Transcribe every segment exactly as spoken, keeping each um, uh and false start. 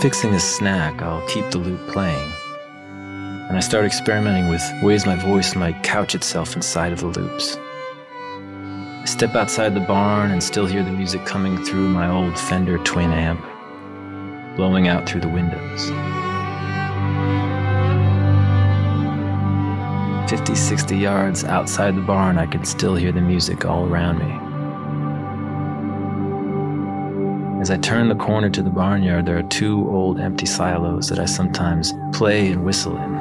fixing a snack, I'll keep the loop playing. And I start experimenting with ways my voice might couch itself inside of the loops. I step outside the barn and still hear the music coming through my old Fender twin amp, blowing out through the windows. fifty, sixty yards outside the barn, I can still hear the music all around me. As I turn the corner to the barnyard, there are two old empty silos that I sometimes play and whistle in.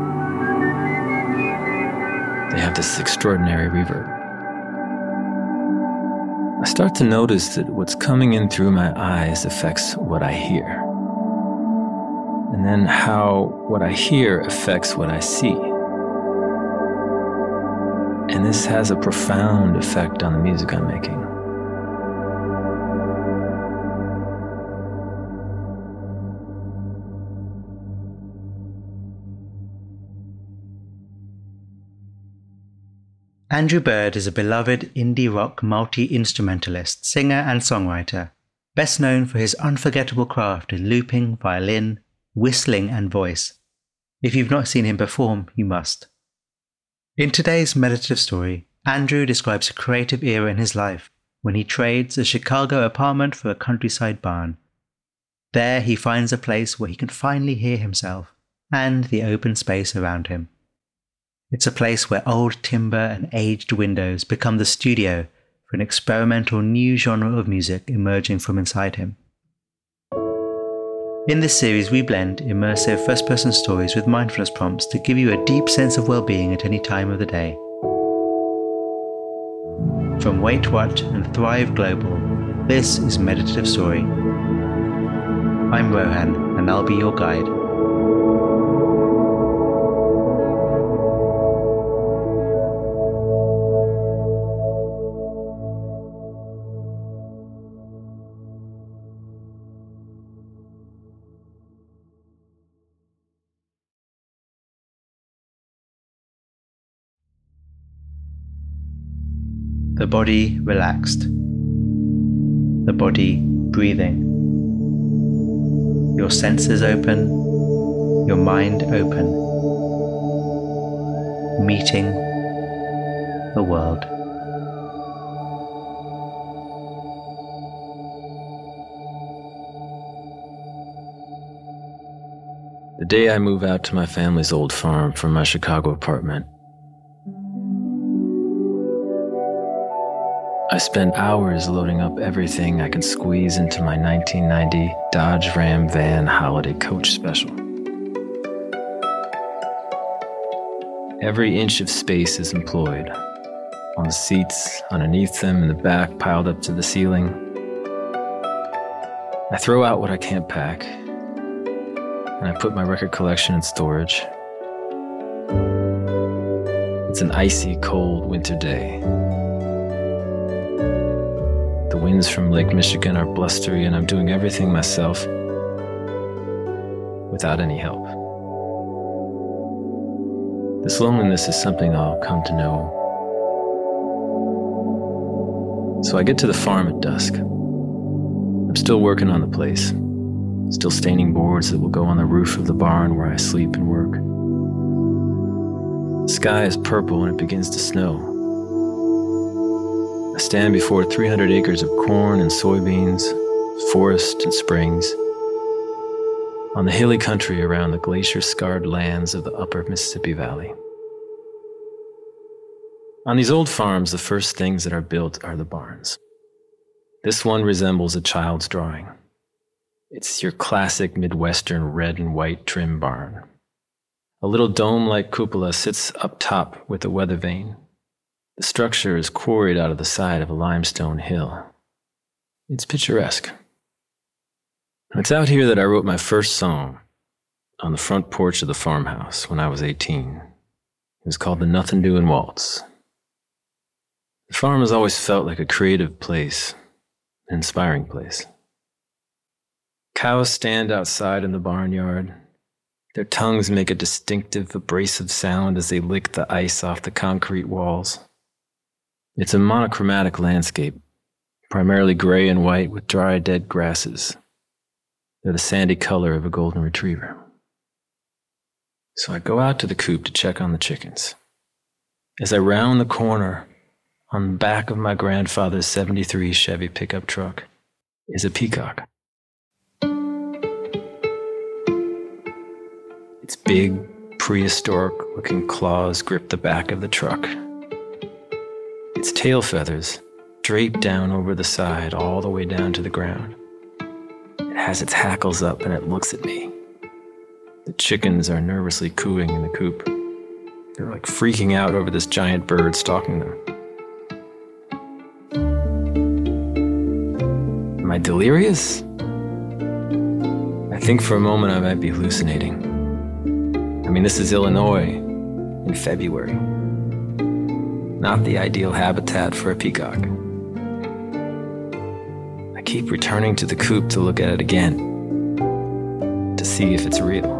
They have this extraordinary reverb. I start to notice that what's coming in through my eyes affects what I hear. And then how what I hear affects what I see. And this has a profound effect on the music I'm making. Andrew Bird is a beloved indie rock multi-instrumentalist, singer and songwriter, best known for his unforgettable craft in looping, violin, whistling and voice. If you've not seen him perform, you must. In today's meditative story, Andrew describes a creative era in his life when he trades a Chicago apartment for a countryside barn. There he finds a place where he can finally hear himself and the open space around him. It's a place where old timber and aged windows become the studio for an experimental new genre of music emerging from inside him. In this series, we blend immersive first-person stories with mindfulness prompts to give you a deep sense of well-being at any time of the day. From Weight Watch and Thrive Global, this is Meditative Story. I'm Rohan, and I'll be your guide. The body relaxed. The body breathing. Your senses open. Your mind open. Meeting the world. The day I move out to my family's old farm from my Chicago apartment, I spend hours loading up everything I can squeeze into my nineteen ninety Dodge Ram van holiday coach special. Every inch of space is employed. On the seats, underneath them, in the back, piled up to the ceiling. I throw out what I can't pack, and I put my record collection in storage. It's an icy, cold winter day. The winds from Lake Michigan are blustery, and I'm doing everything myself without any help. This loneliness is something I'll come to know. So I get to the farm at dusk. I'm still working on the place, still staining boards that will go on the roof of the barn where I sleep and work. The sky is purple and it begins to snow. I stand before three hundred acres of corn and soybeans, forest and springs, on the hilly country around the glacier-scarred lands of the upper Mississippi Valley. On these old farms, the first things that are built are the barns. This one resembles a child's drawing. It's your classic Midwestern red and white trim barn. A little dome-like cupola sits up top with a weather vane. The structure is quarried out of the side of a limestone hill. It's picturesque. It's out here that I wrote my first song, on the front porch of the farmhouse when I was eighteen. It was called the Nothin' Doin' Waltz. The farm has always felt like a creative place, an inspiring place. Cows stand outside in the barnyard. Their tongues make a distinctive, abrasive sound as they lick the ice off the concrete walls. It's a monochromatic landscape, primarily gray and white with dry, dead grasses. They're the sandy color of a golden retriever. So I go out to the coop to check on the chickens. As I round the corner, on the back of my grandfather's seventy-three Chevy pickup truck is a peacock. Its big, prehistoric-looking claws grip the back of the truck. Its tail feathers drape down over the side all the way down to the ground. It has its hackles up and it looks at me. The chickens are nervously cooing in the coop. They're like freaking out over this giant bird stalking them. Am I delirious? I think for a moment I might be hallucinating. I mean, this is Illinois in February. Not the ideal habitat for a peacock. I keep returning to the coop to look at it again, to see if it's real.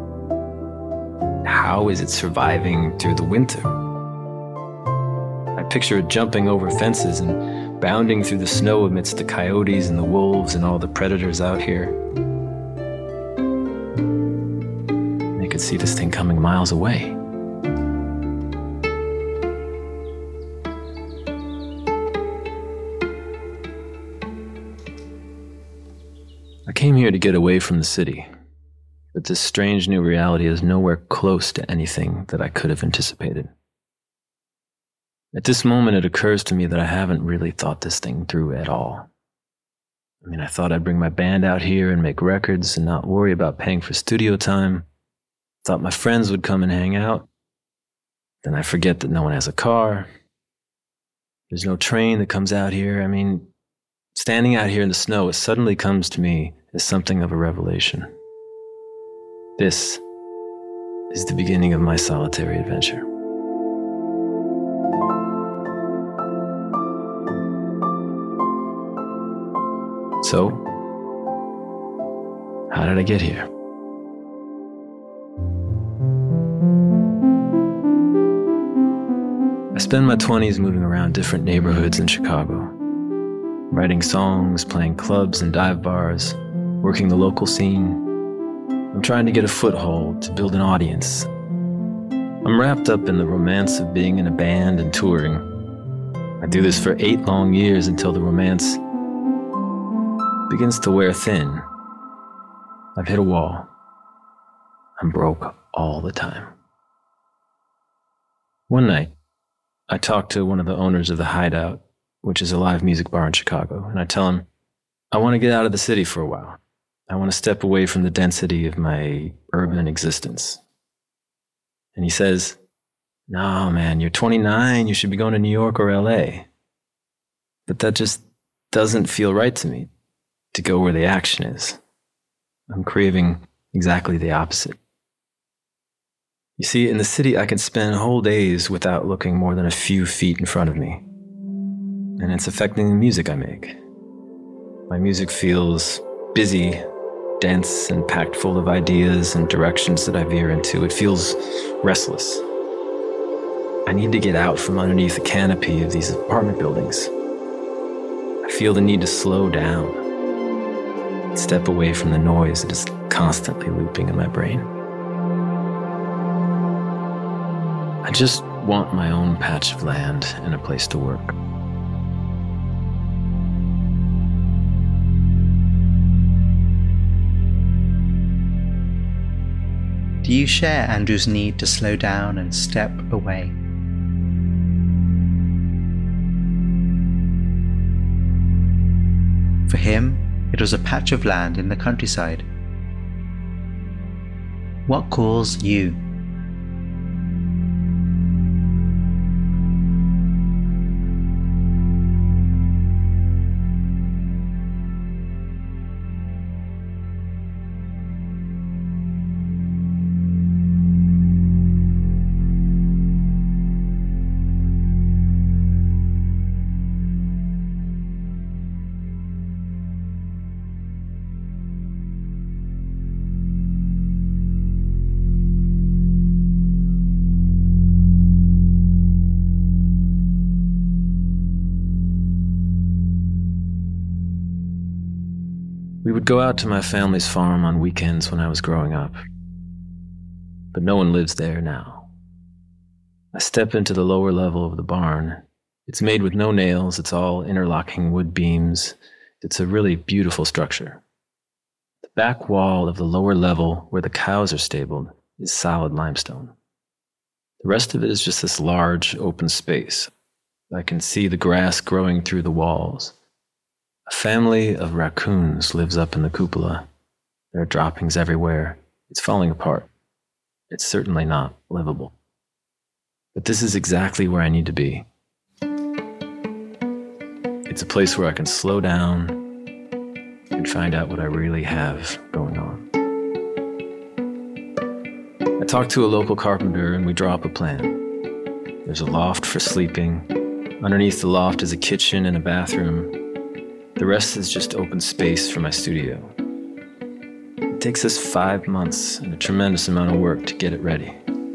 How is it surviving through the winter? I picture it jumping over fences and bounding through the snow amidst the coyotes and the wolves and all the predators out here. I could see this thing coming miles away. I came here to get away from the city. But this strange new reality is nowhere close to anything that I could have anticipated. At this moment, it occurs to me that I haven't really thought this thing through at all. I mean, I thought I'd bring my band out here and make records and not worry about paying for studio time. Thought my friends would come and hang out. Then I forget that no one has a car. There's no train that comes out here. I mean, standing out here in the snow, it suddenly comes to me as something of a revelation. This is the beginning of my solitary adventure. So, how did I get here? I spend my twenties moving around different neighborhoods in Chicago, writing songs, playing clubs and dive bars, working the local scene. I'm trying to get a foothold, to build an audience. I'm wrapped up in the romance of being in a band and touring. I do this for eight long years until the romance begins to wear thin. I've hit a wall. I'm broke all the time. One night, I talked to one of the owners of the Hideout, which is a live music bar in Chicago, and I tell him, I want to get out of the city for a while. I want to step away from the density of my urban existence. And he says, no, man, you're twenty-nine, you should be going to New York or L A. But that just doesn't feel right to me, to go where the action is. I'm craving exactly the opposite. You see, in the city, I can spend whole days without looking more than a few feet in front of me. And it's affecting the music I make. My music feels busy, dense and packed full of ideas and directions that I veer into. It feels restless. I need to get out from underneath the canopy of these apartment buildings. I feel the need to slow down, step away from the noise that is constantly looping in my brain. I just want my own patch of land and a place to work. Do you share Andrew's need to slow down and step away? For him, it was a patch of land in the countryside. What calls you? We would go out to my family's farm on weekends when I was growing up, but no one lives there now. I step into the lower level of the barn. It's made with no nails, it's all interlocking wood beams. It's a really beautiful structure. The back wall of the lower level, where the cows are stabled, is solid limestone. The rest of it is just this large open space. I can see the grass growing through the walls. A family of raccoons lives up in the cupola. There are droppings everywhere. It's falling apart. It's certainly not livable. But this is exactly where I need to be. It's a place where I can slow down and find out what I really have going on. I talk to a local carpenter and we draw up a plan. There's a loft for sleeping. Underneath the loft is a kitchen and a bathroom. The rest is just open space for my studio. It takes us five months and a tremendous amount of work to get it ready.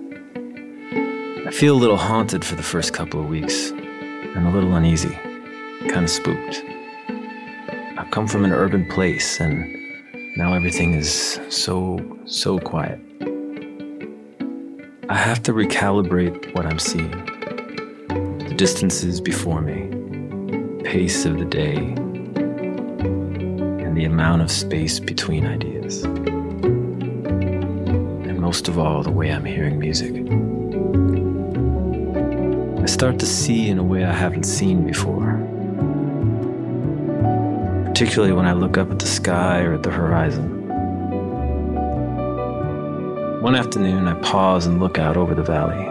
I feel a little haunted for the first couple of weeks and a little uneasy, kind of spooked. I've come from an urban place and now everything is so, so quiet. I have to recalibrate what I'm seeing. The distances before me, the pace of the day, and the amount of space between ideas. And most of all, the way I'm hearing music. I start to see in a way I haven't seen before. Particularly when I look up at the sky or at the horizon. One afternoon, I pause and look out over the valley.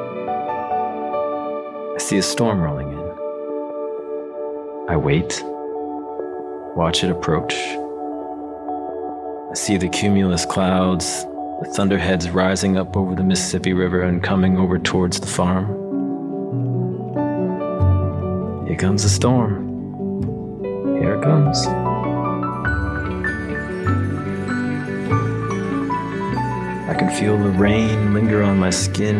I see a storm rolling in. I wait, watch it approach. I see the cumulus clouds, the thunderheads rising up over the Mississippi River and coming over towards the farm. Here comes the storm. Here it comes. I can feel the rain linger on my skin.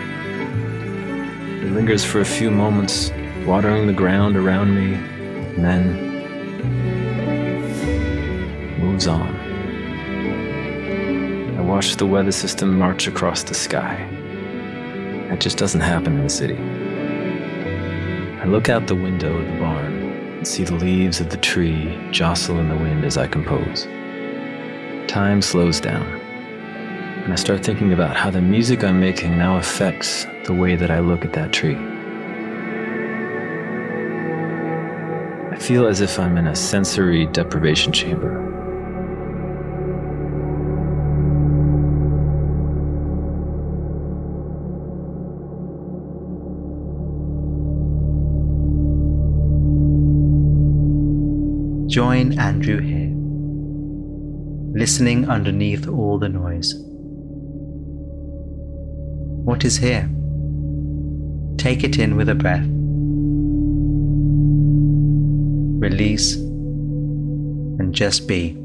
It lingers for a few moments, watering the ground around me, and then moves on. I watch the weather system march across the sky. That just doesn't happen in the city. I look out the window of the barn and see the leaves of the tree jostle in the wind as I compose. Time slows down, and I start thinking about how the music I'm making now affects the way that I look at that tree. I feel as if I'm in a sensory deprivation chamber. Join Andrew here, listening underneath all the noise. What is here? Take it in with a breath. Release and just be.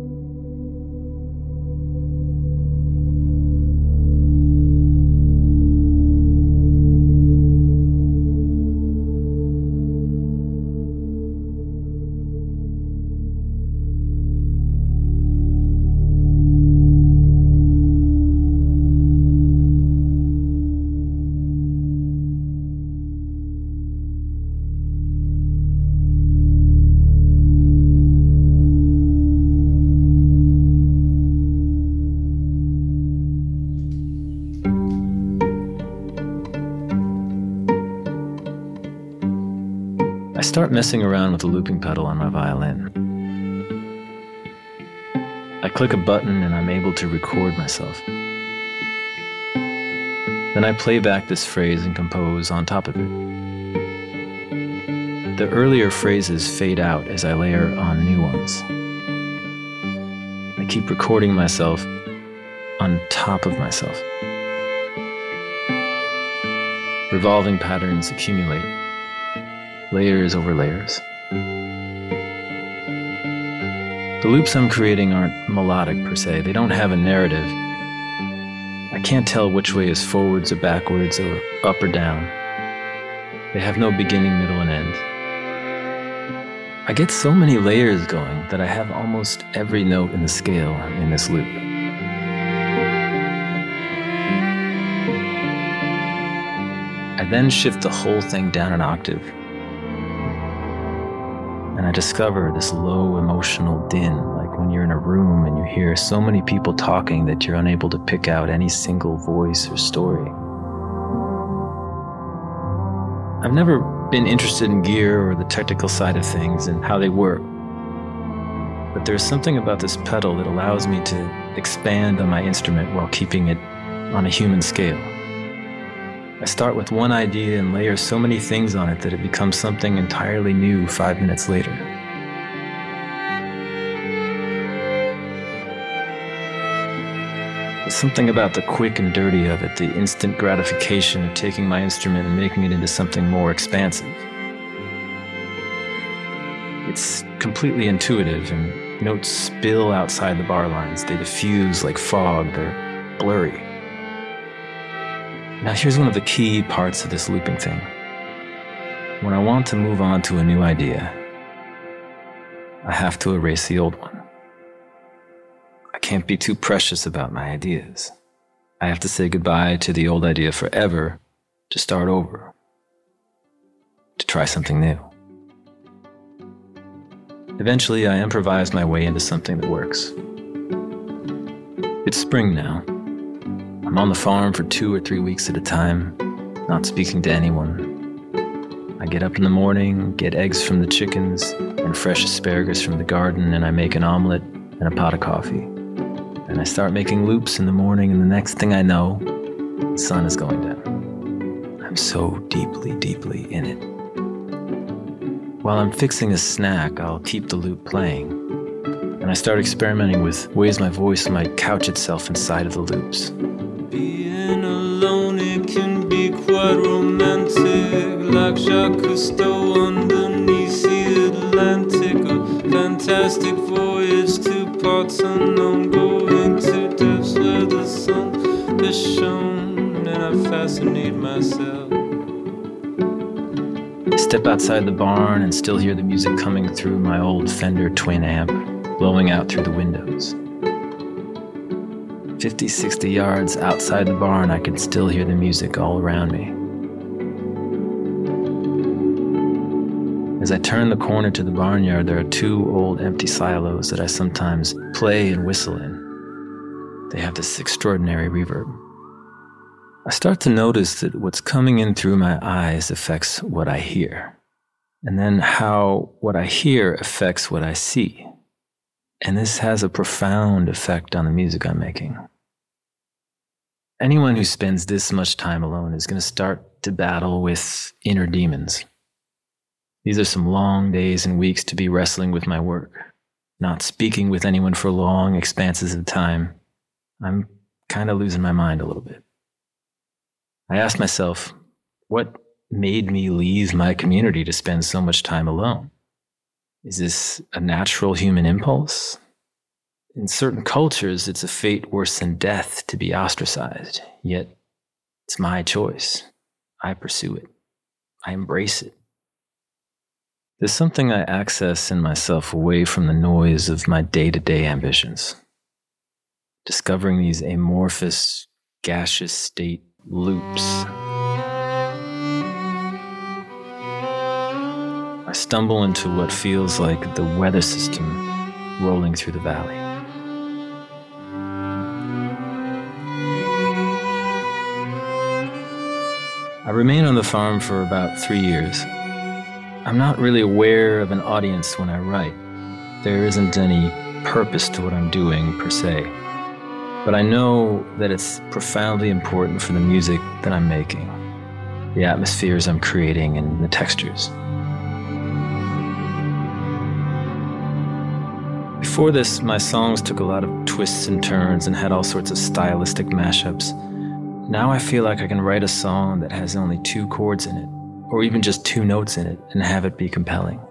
I start messing around with the looping pedal on my violin. I click a button and I'm able to record myself. Then I play back this phrase and compose on top of it. The earlier phrases fade out as I layer on new ones. I keep recording myself on top of myself. Revolving patterns accumulate. Layers over layers. The loops I'm creating aren't melodic per se. They don't have a narrative. I can't tell which way is forwards or backwards or up or down. They have no beginning, middle, and end. I get so many layers going that I have almost every note in the scale in this loop. I then shift the whole thing down an octave, and I discover this low emotional din, like when you're in a room and you hear so many people talking that you're unable to pick out any single voice or story. I've never been interested in gear or the technical side of things and how they work, but there's something about this pedal that allows me to expand on my instrument while keeping it on a human scale. I start with one idea and layer so many things on it that it becomes something entirely new five minutes later. There's something about the quick and dirty of it, the instant gratification of taking my instrument and making it into something more expansive. It's completely intuitive, and notes spill outside the bar lines. They diffuse like fog, they're blurry. Now here's one of the key parts of this looping thing. When I want to move on to a new idea, I have to erase the old one. I can't be too precious about my ideas. I have to say goodbye to the old idea forever to start over, to try something new. Eventually, I improvise my way into something that works. It's spring now. I'm on the farm for two or three weeks at a time, not speaking to anyone. I get up in the morning, get eggs from the chickens and fresh asparagus from the garden, and I make an omelet and a pot of coffee. And I start making loops in the morning, and the next thing I know, the sun is going down. I'm so deeply, deeply in it. While I'm fixing a snack, I'll keep the loop playing, and I start experimenting with ways my voice might couch itself inside of the loops. Being alone, it can be quite romantic, like Jacques Cousteau underneath the Atlantic. A fantastic voyage to parts unknown, going to depths where the sun has shone, and I fascinate myself. I step outside the barn and still hear the music coming through my old Fender twin amp, blowing out through the windows. fifty, sixty yards outside the barn, I can still hear the music all around me. As I turn the corner to the barnyard, there are two old empty silos that I sometimes play and whistle in. They have this extraordinary reverb. I start to notice that what's coming in through my eyes affects what I hear, and then how what I hear affects what I see. And this has a profound effect on the music I'm making. Anyone who spends this much time alone is going to start to battle with inner demons. These are some long days and weeks to be wrestling with my work, not speaking with anyone for long expanses of time. I'm kind of losing my mind a little bit. I asked myself, what made me leave my community to spend so much time alone? Is this a natural human impulse? In certain cultures, it's a fate worse than death to be ostracized. Yet, it's my choice. I pursue it. I embrace it. There's something I access in myself away from the noise of my day-to-day ambitions. Discovering these amorphous, gaseous state loops. I stumble into what feels like the weather system rolling through the valley. I remain on the farm for about three years. I'm not really aware of an audience when I write. There isn't any purpose to what I'm doing per se. But I know that it's profoundly important for the music that I'm making, the atmospheres I'm creating, and the textures. Before this, my songs took a lot of twists and turns and had all sorts of stylistic mashups. Now I feel like I can write a song that has only two chords in it, or even just two notes in it, and have it be compelling.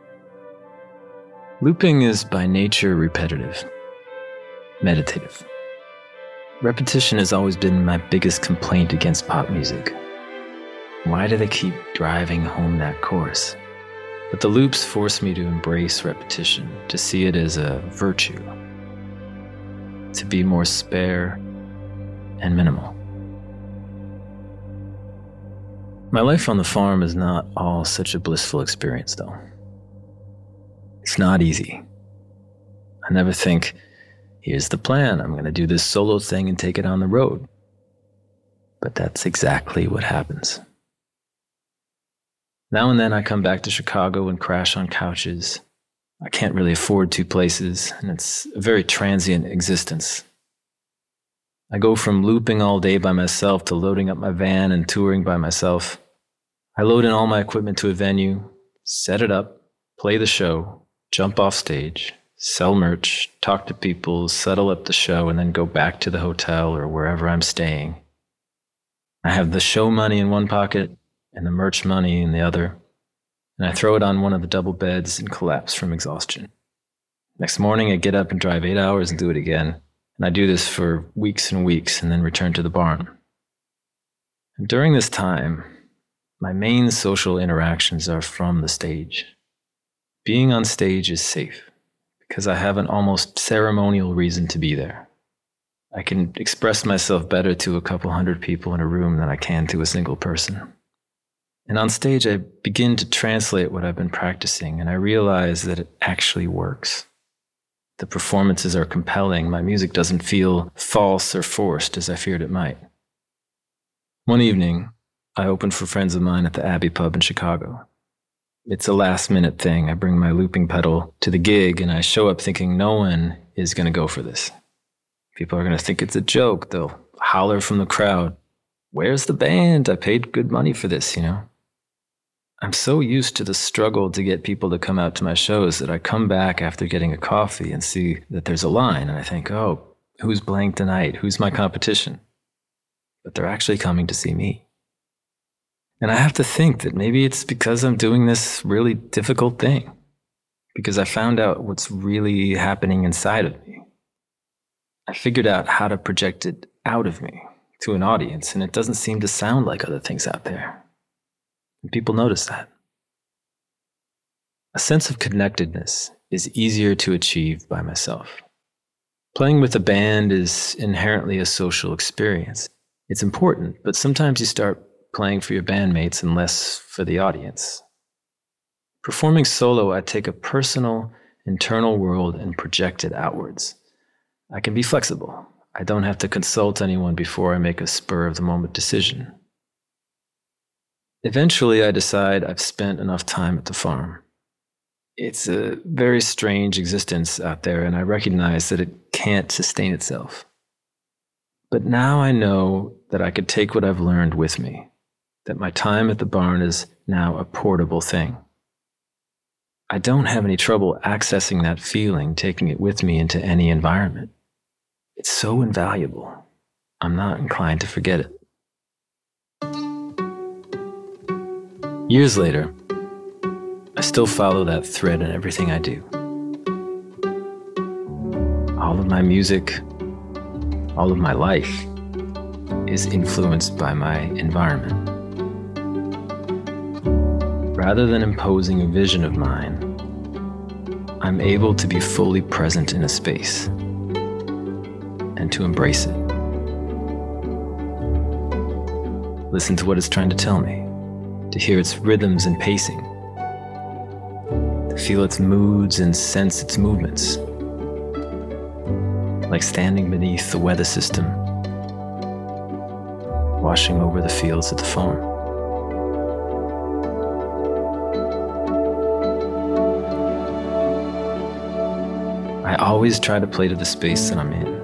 Looping is by nature repetitive, meditative. Repetition has always been my biggest complaint against pop music. Why do they keep driving home that chorus? But the loops force me to embrace repetition, to see it as a virtue, to be more spare and minimal. My life on the farm is not all such a blissful experience, though. It's not easy. I never think, here's the plan, I'm going to do this solo thing and take it on the road. But that's exactly what happens. Now and then I come back to Chicago and crash on couches. I can't really afford two places, and it's a very transient existence. I go from looping all day by myself to loading up my van and touring by myself. I load in all my equipment to a venue, set it up, play the show, jump off stage, sell merch, talk to people, settle up the show, and then go back to the hotel or wherever I'm staying. I have the show money in one pocket and the merch money in the other, and I throw it on one of the double beds and collapse from exhaustion. Next morning, I get up and drive eight hours and do it again, and I do this for weeks and weeks and then return to the barn. And during this time, my main social interactions are from the stage. Being on stage is safe because I have an almost ceremonial reason to be there. I can express myself better to a couple hundred people in a room than I can to a single person. And on stage, I begin to translate what I've been practicing, and I realize that it actually works. The performances are compelling. My music doesn't feel false or forced as I feared it might. One evening, I opened for friends of mine at the Abbey Pub in Chicago. It's a last-minute thing. I bring my looping pedal to the gig, and I show up thinking no one is going to go for this. People are going to think it's a joke. They'll holler from the crowd, "Where's the band? I paid good money for this," you know? I'm so used to the struggle to get people to come out to my shows that I come back after getting a coffee and see that there's a line, and I think, oh, who's playing tonight? Who's my competition? But they're actually coming to see me. And I have to think that maybe it's because I'm doing this really difficult thing, because I found out what's really happening inside of me. I figured out how to project it out of me to an audience, and it doesn't seem to sound like other things out there. And people notice that. A sense of connectedness is easier to achieve by myself. Playing with a band is inherently a social experience. It's important, but sometimes you start playing for your bandmates and less for the audience. Performing solo, I take a personal, internal world and project it outwards. I can be flexible. I don't have to consult anyone before I make a spur-of-the-moment decision. Eventually, I decide I've spent enough time at the farm. It's a very strange existence out there, and I recognize that it can't sustain itself. But now I know that I could take what I've learned with me, that my time at the barn is now a portable thing. I don't have any trouble accessing that feeling, taking it with me into any environment. It's so invaluable. I'm not inclined to forget it. Years later, I still follow that thread in everything I do. All of my music, all of my life is influenced by my environment. Rather than imposing a vision of mine, I'm able to be fully present in a space and to embrace it. Listen to what it's trying to tell me, to hear its rhythms and pacing, to feel its moods and sense its movements, like standing beneath the weather system, washing over the fields at the farm. I always try to play to the space that I'm in,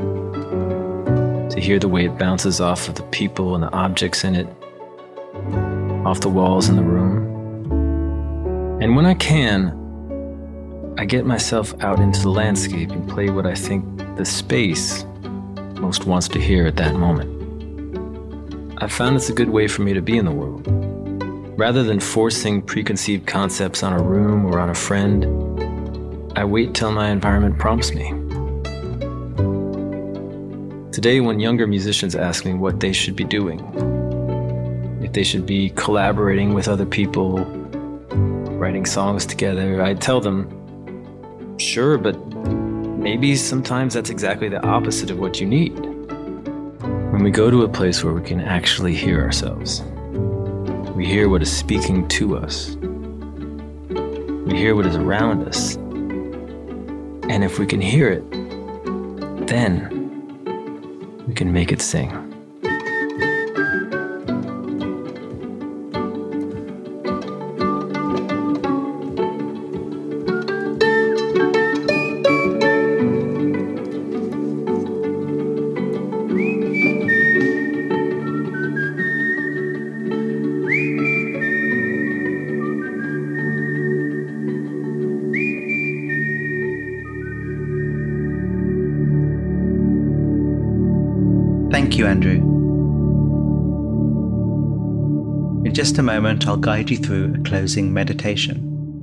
to hear the way it bounces off of the people and the objects in it, off the walls in the room. And when I can, I get myself out into the landscape and play what I think the space most wants to hear at that moment. I've found it's a good way for me to be in the world. Rather than forcing preconceived concepts on a room or on a friend, I wait till my environment prompts me. Today, when younger musicians ask me what they should be doing, if they should be collaborating with other people, writing songs together, I tell them, sure, but maybe sometimes that's exactly the opposite of what you need. When we go to a place where we can actually hear ourselves, we hear what is speaking to us, we hear what is around us, and if we can hear it, then we can make it sing. Thank you, Andrew. In just a moment, I'll guide you through a closing meditation.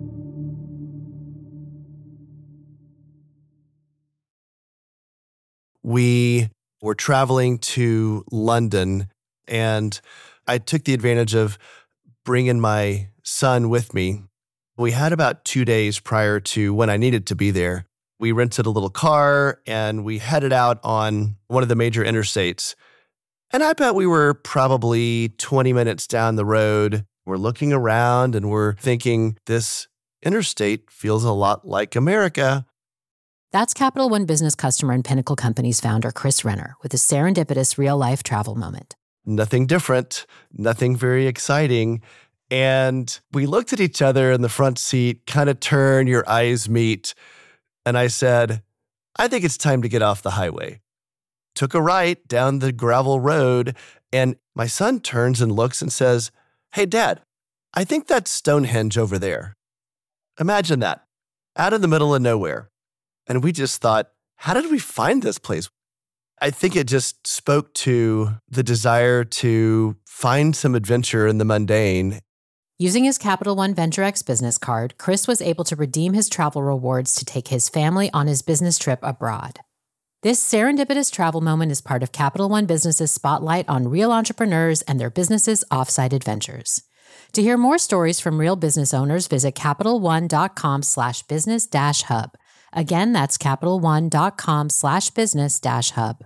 We were traveling to London, and I took the advantage of bringing my son with me. We had about two days prior to when I needed to be there. We rented a little car and we headed out on one of the major interstates. And I bet we were probably twenty minutes down the road. We're looking around and we're thinking, this interstate feels a lot like America. That's Capital One Business customer and Pinnacle Companies founder Chris Renner with a serendipitous real-life travel moment. Nothing different, nothing very exciting. And we looked at each other in the front seat, kind of turn, your eyes meet. And I said, I think it's time to get off the highway. Took a right down the gravel road, and my son turns and looks and says, hey, Dad, I think that's Stonehenge over there. Imagine that, out in the middle of nowhere. And we just thought, how did we find this place? I think it just spoke to the desire to find some adventure in the mundane. Using his Capital One Venture X business card, Chris was able to redeem his travel rewards to take his family on his business trip abroad. This serendipitous travel moment is part of Capital One Business's spotlight on real entrepreneurs and their businesses' offsite adventures. To hear more stories from real business owners, visit CapitalOne.com slash business dash hub. Again, that's CapitalOne.com slash business dash hub.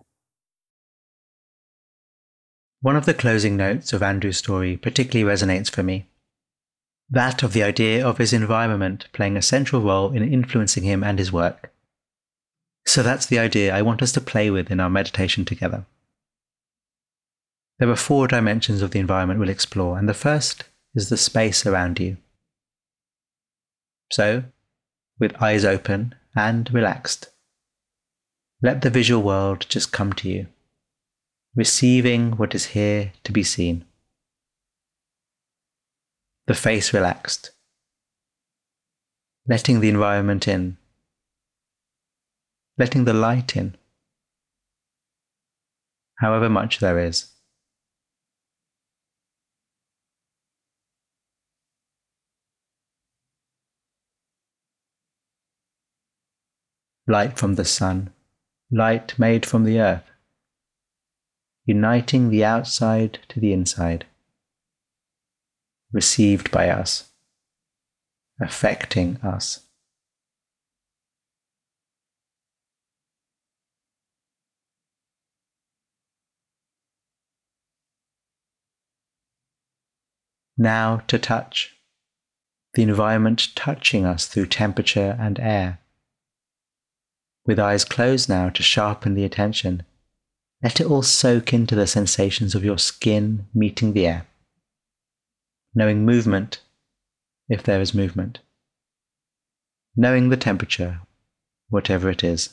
One of the closing notes of Andrew's story particularly resonates for me. That of the idea of his environment playing a central role in influencing him and his work. So that's the idea I want us to play with in our meditation together. There are four dimensions of the environment we'll explore, and the first is the space around you. So, with eyes open and relaxed, let the visual world just come to you, receiving what is here to be seen. The face relaxed, letting the environment in, letting the light in, however much there is. Light from the sun, light made from the earth, uniting the outside to the inside, received by us, affecting us. Now to touch, the environment touching us through temperature and air. With eyes closed now to sharpen the attention, let it all soak into the sensations of your skin meeting the air. Knowing movement, if there is movement. Knowing the temperature, whatever it is.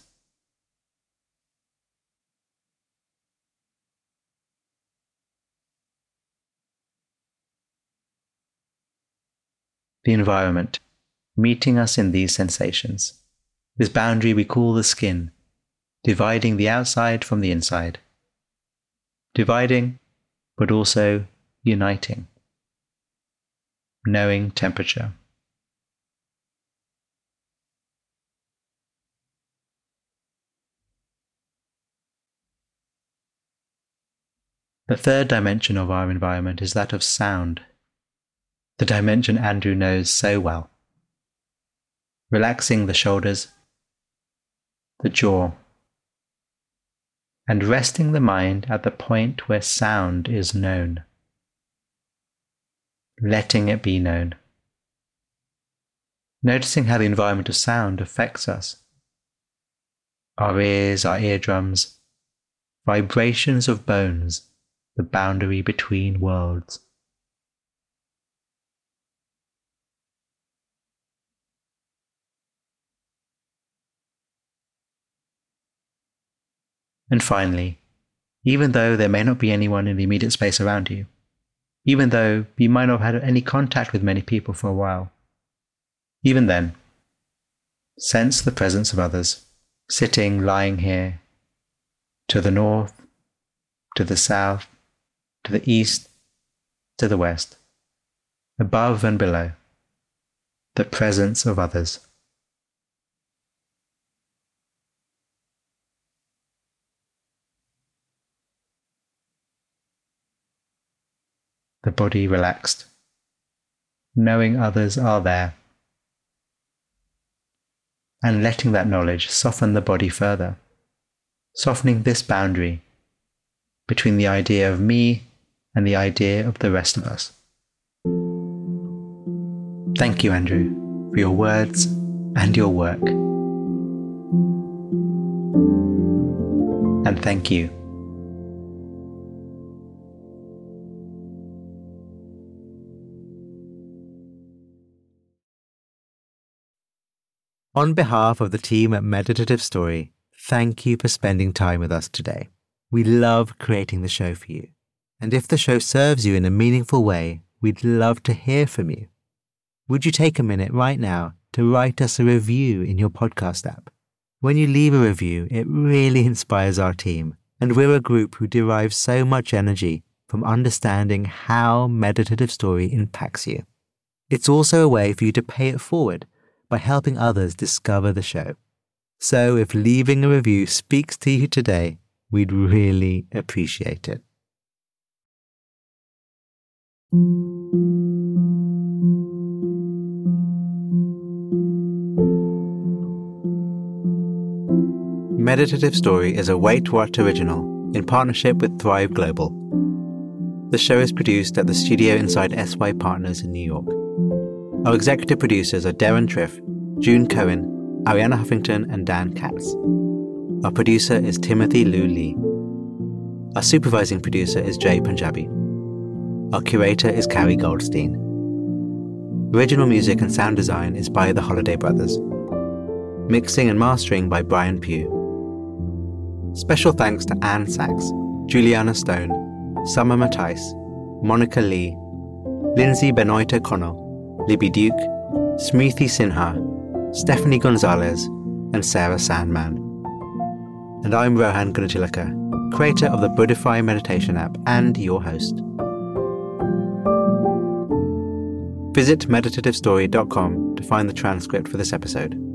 The environment, meeting us in these sensations. This boundary we call the skin, dividing the outside from the inside. Dividing, but also uniting. Knowing temperature. The third dimension of our environment is that of sound. the dimension Andrew knows so well. Relaxing the shoulders, the jaw, and resting the mind at the point where sound is known. Letting it be known. Noticing how the environment of sound affects us. Our ears, our eardrums, vibrations of bones, the boundary between worlds. And finally, even though there may not be anyone in the immediate space around you, even though you might not have had any contact with many people for a while, even then, sense the presence of others, sitting, lying here, to the north, to the south, to the east, to the west, above and below, the presence of others. The body relaxed, knowing others are there, and letting that knowledge soften the body further, softening this boundary between the idea of me and the idea of the rest of us. Thank you, Andrew, for your words and your work. And thank you. On behalf of the team at Meditative Story, thank you for spending time with us today. We love creating the show for you. And if the show serves you in a meaningful way, we'd love to hear from you. Would you take a minute right now to write us a review in your podcast app? When you leave a review, it really inspires our team, and we're a group who derive so much energy from understanding how Meditative Story impacts you. It's also a way for you to pay it forward by helping others discover the show. So if leaving a review speaks to you today, we'd really appreciate it. Meditative Story is a Wait What original in partnership with Thrive Global. The show is produced at the studio inside S Y Partners in New York. Our executive producers are Darren Triff, June Cohen, Ariana Huffington, and Dan Katz. Our producer is Timothy Liu Lee. Our supervising producer is Jay Punjabi. Our curator is Carrie Goldstein. Original music and sound design is by the Holiday Brothers. Mixing and mastering by Brian Pugh. Special thanks to Anne Sachs, Juliana Stone, Summer Matthijs, Monica Lee, Lindsay Benoit O'Connell, Libby Duke, Smriti Sinha, Stephanie Gonzalez, and Sarah Sandman. And I'm Rohan Gunatilaka, creator of the Buddhify meditation app and your host. Visit meditative story dot com to find the transcript for this episode.